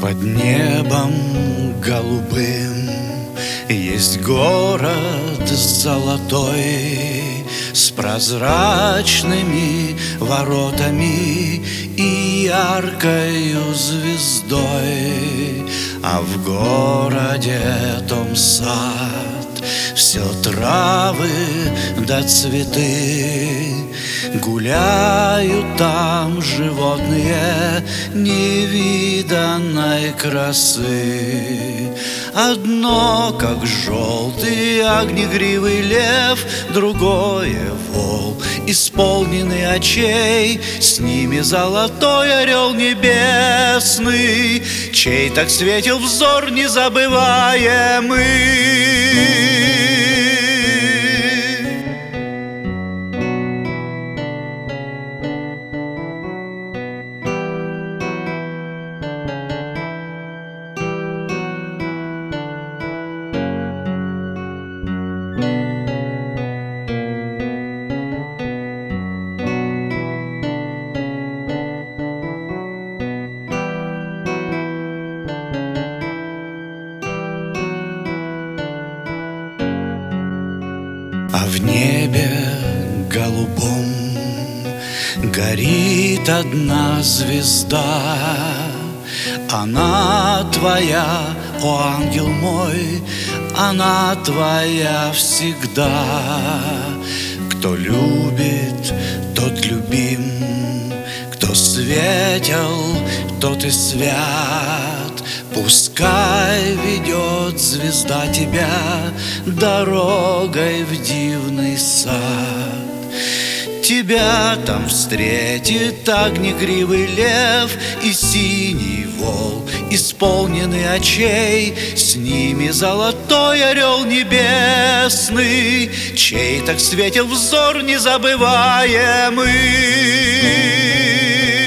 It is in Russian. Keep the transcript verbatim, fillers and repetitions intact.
Под небом голубым есть город золотой, с прозрачными воротами и яркою звездой. А в городе том сад, все травы да цветы, гуляют там животные невиданной красы. Одно, как желтый огнегривый лев, другое вол, исполненный очей, с ними золотой орел небесный, чей так светил взор незабываемый. А в небе голубом горит одна звезда. Она твоя, о ангел мой, она твоя всегда. Кто любит, тот любим, кто светел, тот и свят. Пускай ведет звезда тебя дорогой в дивный сад. Тебя там встретит огнегривый лев и синий вол, исполненный очей, с ними золотой орел небесный, чей так светил взор незабываемый.